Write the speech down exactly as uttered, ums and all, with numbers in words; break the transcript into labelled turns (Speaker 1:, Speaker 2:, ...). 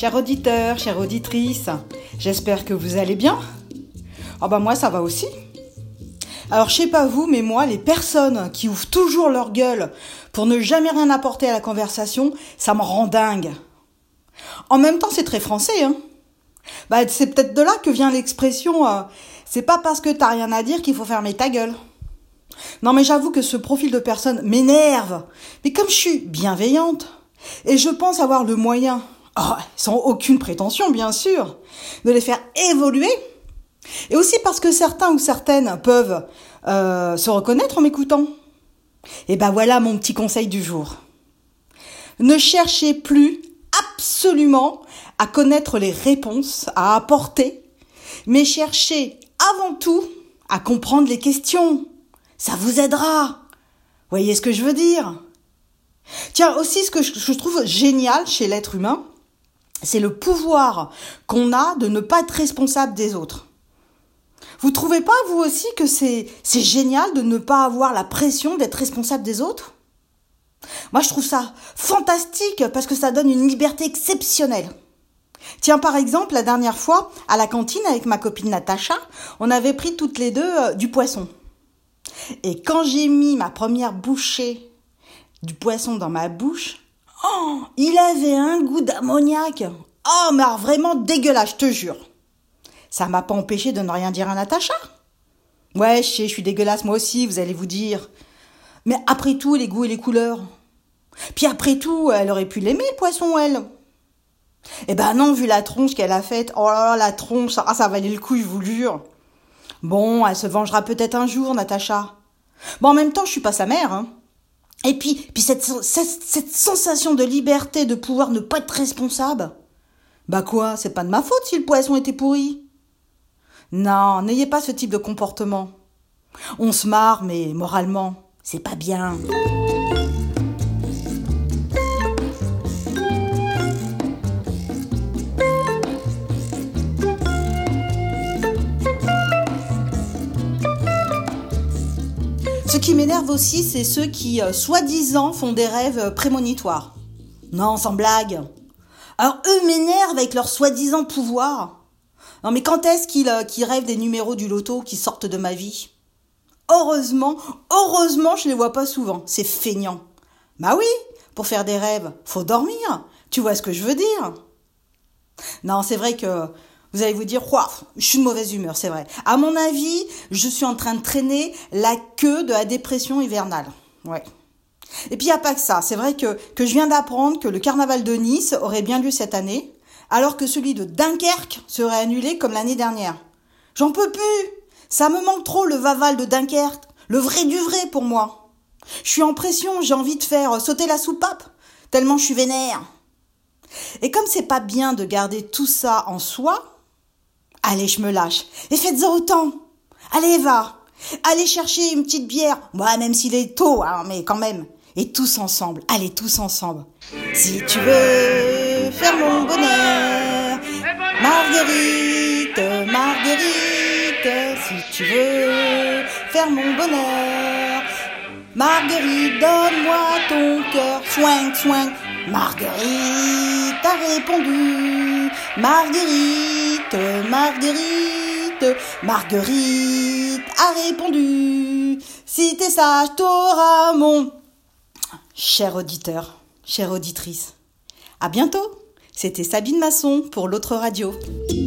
Speaker 1: Chers auditeurs, chères auditrices, j'espère que vous allez bien. Ah bah moi ça va aussi. Alors je sais pas vous, mais moi les personnes qui ouvrent toujours leur gueule pour ne jamais rien apporter à la conversation, ça me rend dingue. En même temps c'est très français, hein. Bah c'est peut-être de là que vient l'expression euh, c'est pas parce que t'as rien à dire qu'il faut fermer ta gueule. Non mais j'avoue que ce profil de personne m'énerve. Mais comme je suis bienveillante et je pense avoir le moyen, oh, sans aucune prétention bien sûr, de les faire évoluer, et aussi parce que certains ou certaines peuvent euh, se reconnaître en m'écoutant. Et ben voilà mon petit conseil du jour. Ne cherchez plus absolument à connaître les réponses à apporter, mais cherchez avant tout à comprendre les questions. Ça vous aidera. Voyez ce que je veux dire? Tiens, aussi ce que je, je trouve génial chez l'être humain, c'est le pouvoir qu'on a de ne pas être responsable des autres. Vous trouvez pas, vous aussi, que c'est, c'est génial de ne pas avoir la pression d'être responsable des autres? Moi, je trouve ça fantastique parce que ça donne une liberté exceptionnelle. Tiens, par exemple, la dernière fois, à la cantine avec ma copine Natacha, on avait pris toutes les deux euh, du poisson. Et quand j'ai mis ma première bouchée du poisson dans ma bouche, oh, il avait un goût d'ammoniac. Oh, mais alors vraiment dégueulasse, je te jure. Ça m'a pas empêché de ne rien dire à Natacha. Ouais, je sais, je suis dégueulasse moi aussi, vous allez vous dire. Mais après tout, les goûts et les couleurs. Puis après tout, elle aurait pu l'aimer, le poisson, elle. Eh ben non, vu la tronche qu'elle a faite, oh là là, la tronche, ah, ça valait le coup, je vous le jure. Bon, elle se vengera peut-être un jour, Natacha. Bon, en même temps, je suis pas sa mère, hein. Et puis, puis cette, cette, cette sensation de liberté, de pouvoir ne pas être responsable. Bah quoi, c'est pas de ma faute si le poisson était pourri. Non, n'ayez pas ce type de comportement. On se marre, mais moralement, c'est pas bien. Ce qui m'énerve aussi, c'est ceux qui, euh, soi-disant, font des rêves prémonitoires. Non, sans blague. Alors eux m'énervent avec leur soi-disant pouvoir. Non mais quand est-ce qu'ils, euh, qu'ils rêvent des numéros du loto qui sortent de ma vie? Heureusement, heureusement, je les vois pas souvent. C'est feignant. Bah oui, pour faire des rêves, faut dormir. Tu vois ce que je veux dire? Non, c'est vrai que vous allez vous dire, ouah, je suis de mauvaise humeur, c'est vrai. À mon avis, je suis en train de traîner la queue de la dépression hivernale. Ouais. Et puis il n'y a pas que ça. C'est vrai que, que je viens d'apprendre que le carnaval de Nice aurait bien lieu cette année, alors que celui de Dunkerque serait annulé comme l'année dernière. J'en peux plus. Ça me manque trop le Vaval de Dunkerque, le vrai du vrai pour moi. Je suis en pression, j'ai envie de faire sauter la soupape, tellement je suis vénère. Et comme c'est pas bien de garder tout ça en soi, allez, je me lâche. Et faites-en autant. Allez, va. Allez chercher une petite bière. Bah, même s'il est tôt, hein, mais quand même. Et tous ensemble. Allez, tous ensemble. Si tu veux faire mon bonheur, Marguerite, Marguerite, si tu veux faire mon bonheur, Marguerite, donne-moi ton cœur. Swing, swing. Marguerite a répondu. Marguerite, Marguerite, Marguerite a répondu. Si t'es sage, t'auras mon... Cher auditeur, chère auditrice, à bientôt. C'était Sabine Masson pour l'autre radio.